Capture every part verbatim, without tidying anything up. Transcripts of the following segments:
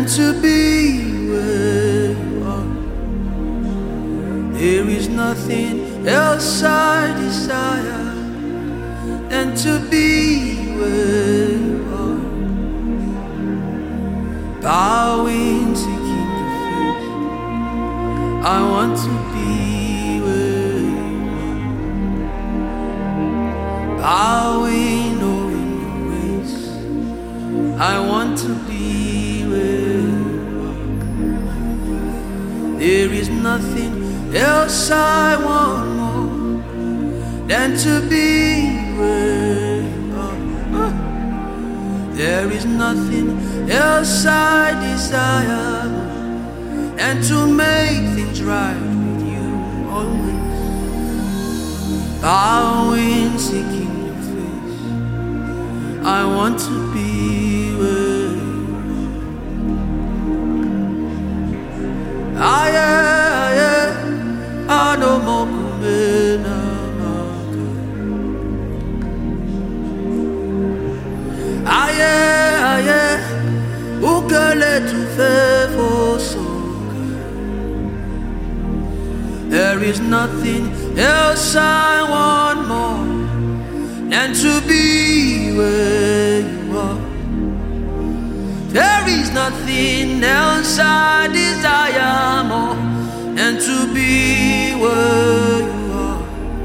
than to be where you are. There is nothing else I desire than to be where you are. Bowing, seeking your face, I want to be where you are. Bowing, knowing your ways, I want to be where you are. There is nothing else I want more than to be where you are. There is nothing else I desire than to make things right with you always. Bowing, seeking your face, I want to be where you are. Ah, yeah, yeah, I know more kumena maka. Ah, yeah, ah, yeah, ukele tu fefo soka. There is nothing else I want more than to be where you are. There is nothing else I desire more than to be where you are.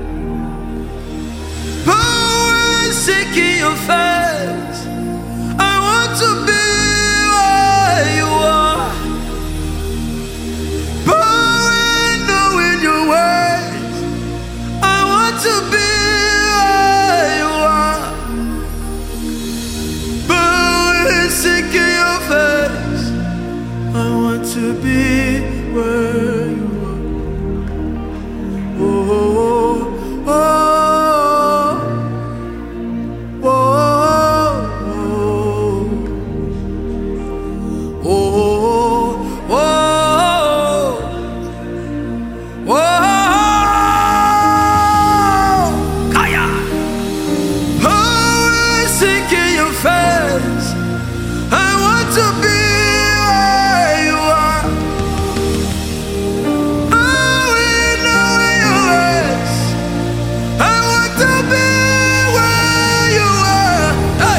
Always seeking your face, I want to be where you are. Always knowing your ways, I want to be where you are. Always seeking your face, I want to be where you are. Oh, oh, oh, oh, oh, oh, oh, Kaya. Always seeking your face, I want to be where you are. Always knowing your ways, I want to be where you are. Hey.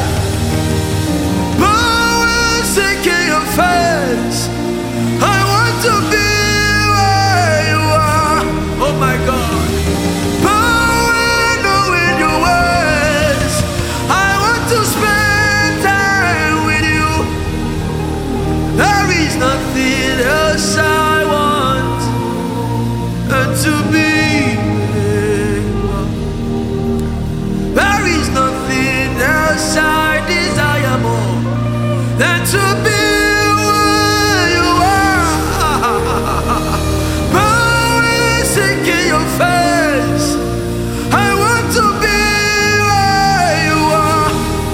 Always seeking your face, I want to be where you are. Oh my God. Always knowing your ways, I want to spend time with you. There is nothing else I want than to be where you are. There is nothing else I desire more than to be where you are. Always seeking your face, I want to be where you are.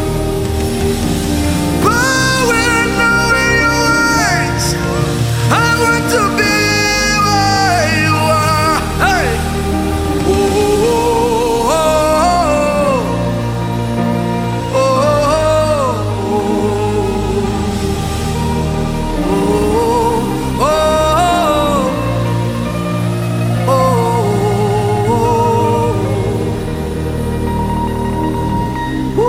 Always knowing your ways, I want to be where you are. Hey. Oh, oh, oh, oh, oh, oh, oh, oh.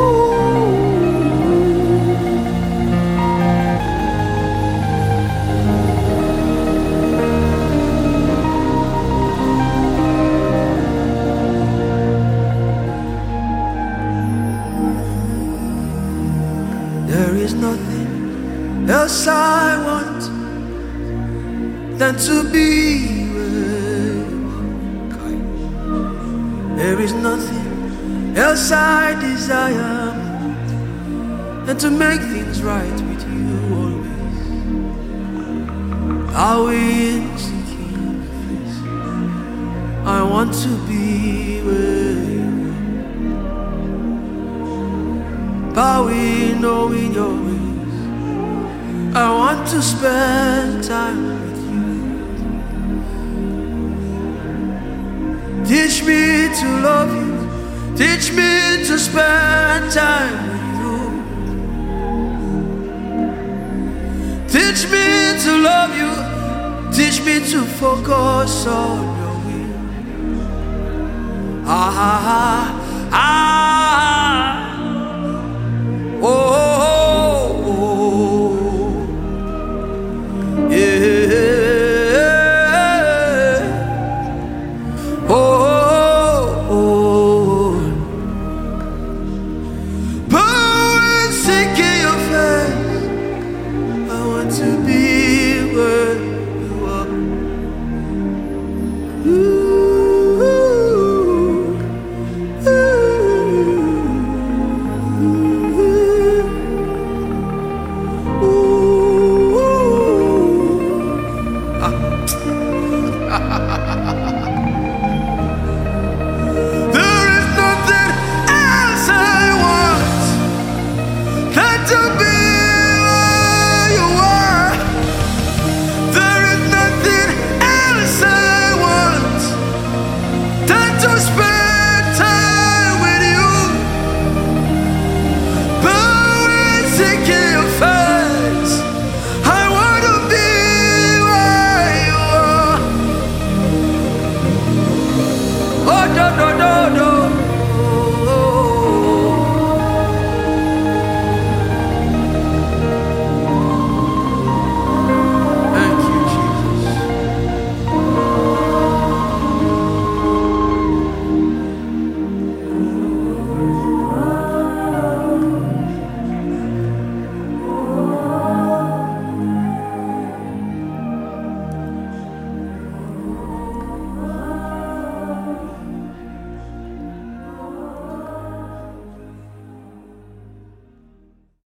There is nothing else I want than to be where you are. There is nothing else I desire than to make things right with you always. Bowing, seeking your face, I want to be where you are. Bowing, knowing your ways, I want to spend time with you. Teach me to love you, teach me to spend time with you. Teach Teach me to love you. Teach me to focus on your will. Ah, ah, ah.